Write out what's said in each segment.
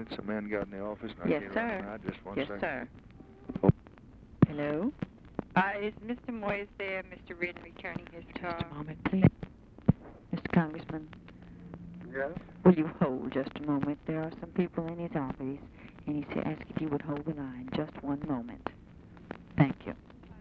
minutes. A man got in the office and I Yes, can't sir. run him out. Just one Yes, second. sir. Hello? Is Mr. Moyes there? Mr. Reardon returning his call. Just a moment, please. Mr. Congressman, Yes? will you hold just a moment? There are some people in his office, and he asked if you would hold the line just one moment. Thank you.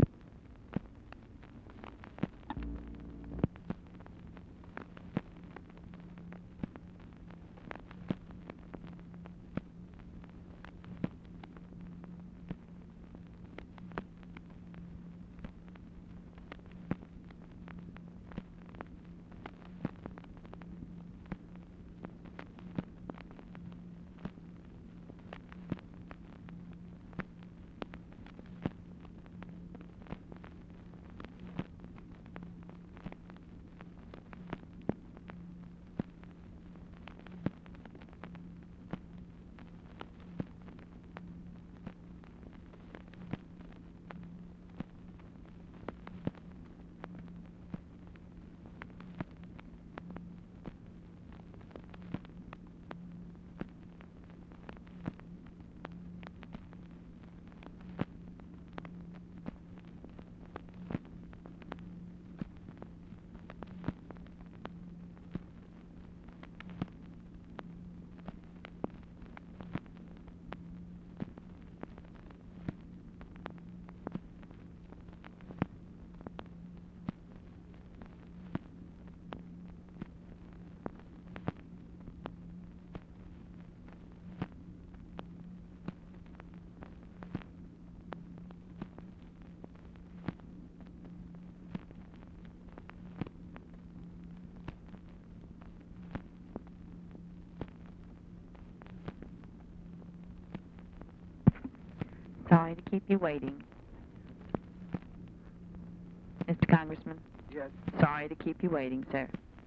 Sorry to keep you waiting. Mr. Congressman? Yes. Sorry to keep you waiting, sir.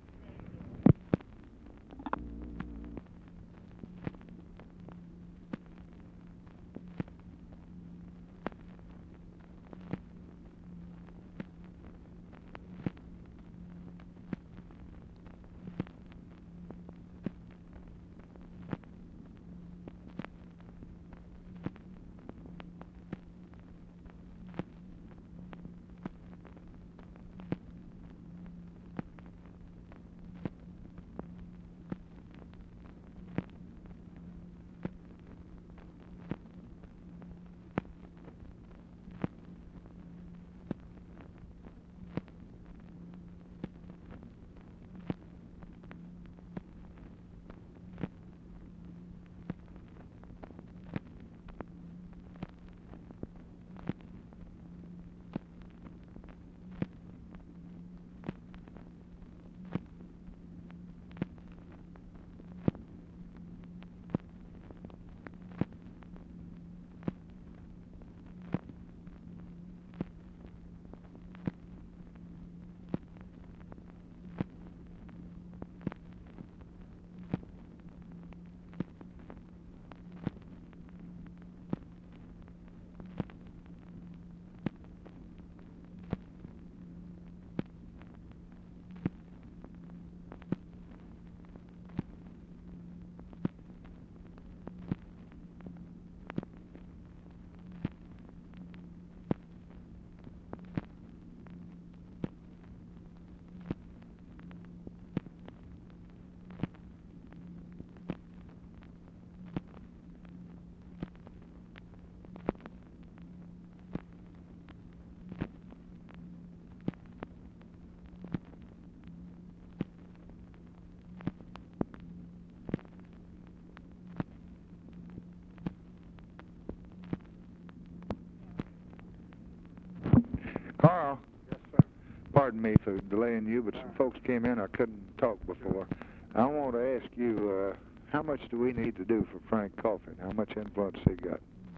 Carl, Yes, sir. pardon me for delaying you, but some folks came in I couldn't talk before. I want to ask you, how much do we need to do for Frank Coffin? How much influence he got?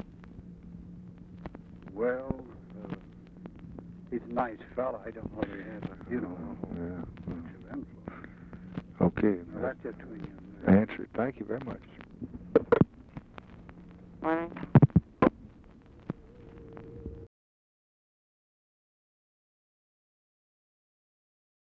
Well, he's a nice fella. I don't know whether he has a, Yeah. much of influence. Okay. Well, that's just between you and me. Answer it. Thank you very much. Morning.